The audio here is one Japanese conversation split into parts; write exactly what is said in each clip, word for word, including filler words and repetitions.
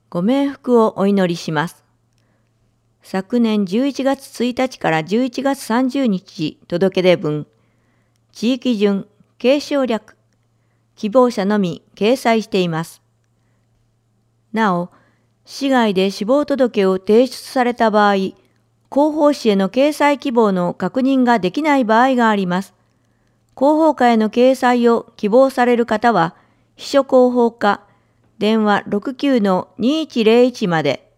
ご冥福をお祈りします。昨年じゅういちがつついたちからじゅういちがつさんじゅうにち届け出分、地域順、継承略、希望者のみ掲載しています。なお、市外で死亡届を提出された場合、広報誌への掲載希望の確認ができない場合があります。広報課への掲載を希望される方は、秘書広報課、電話 ろくきゅうのにいちゼロいち まで。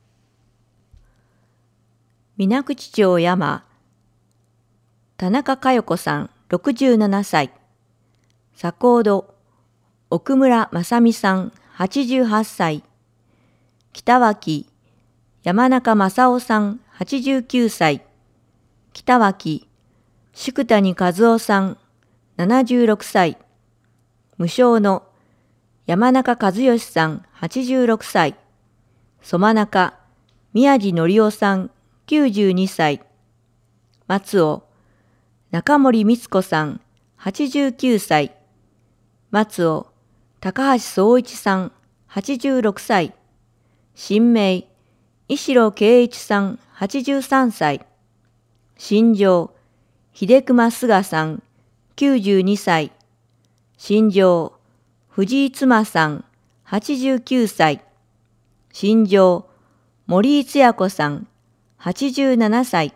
水口町山、田中佳代子さん、ろくじゅうななさい。佐高戸、奥村正美さん、はちじゅうはっさい。北脇、山中正夫さん、はちじゅうきゅうさい。北脇、宿谷和夫さん、ななじゅうろくさい。無償の山中和義さん、はちじゅうろくさい。そまなか、宮地則夫さん、きゅうじゅうにさい。松尾、中森光子さん、はちじゅうきゅうさい。松尾、高橋総一さん、はちじゅうろくさい。新名、石野圭一さん、はちじゅうさんさい。新庄、秀熊菅さん、きゅうじゅうにさい。新庄、藤井妻さん、はちじゅうきゅうさい。新庄、森井津也子さん、はちじゅうななさい。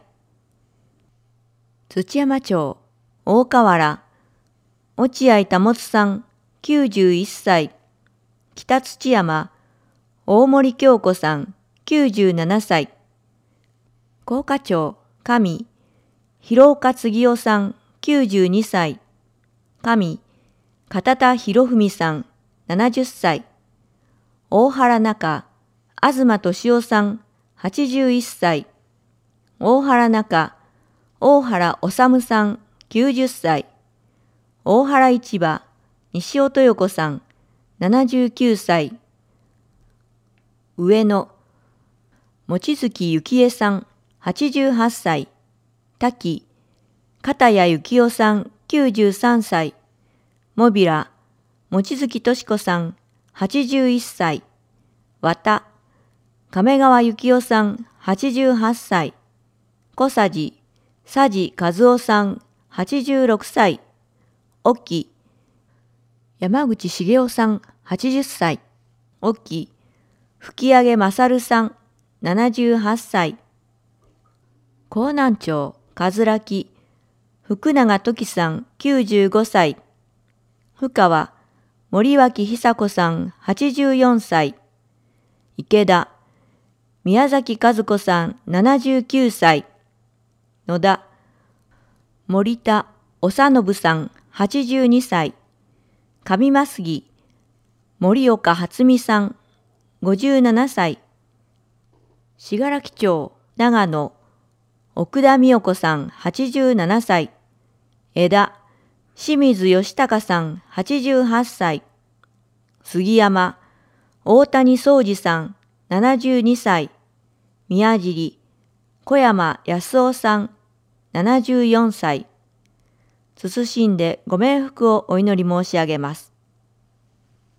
土山町、大河原、落合保さん、きゅうじゅういっさい。北土山、大森京子さん、きゅうじゅうななさい。高架町、上、広岡次夫さん、きゅうじゅうにさい。上、片田博文さん、ななじゅっさい。大原中、東俊夫さん、はちじゅういっさい。大原中、大原治さん、きゅうじゅっさい。大原市場、西尾豊子さん、ななじゅうきゅうさい。上野、望月幸恵さん、はちじゅうはっさい。滝、片谷幸夫さん、きゅうじゅうさんさい。もびら、望月敏子さん、はちじゅういっさい。綿、亀川幸夫さん、はちじゅうはっさい。小佐治、佐治和夫さん、はちじゅうろくさい。沖、山口茂夫さん、はちじゅっさい。沖、吹上勝さん、ななじゅうはっさい。江南町、かずらき、福永時さん、きゅうじゅうごさい。深川、森脇久子さん、はちじゅうよんさい。池田、宮崎和子さん、ななじゅうきゅうさい。野田、森田長信さん、はちじゅうにさい。上増木、森岡初美さん、ごじゅうななさい。信楽町、長野、奥田美代子さん、はちじゅうななさい。枝、清水義孝さん、はちじゅうはっさい。杉山、大谷宗二さん、ななじゅうにさい。宮尻、小山康夫さん、ななじゅうよんさい。謹んでご冥福をお祈り申し上げます。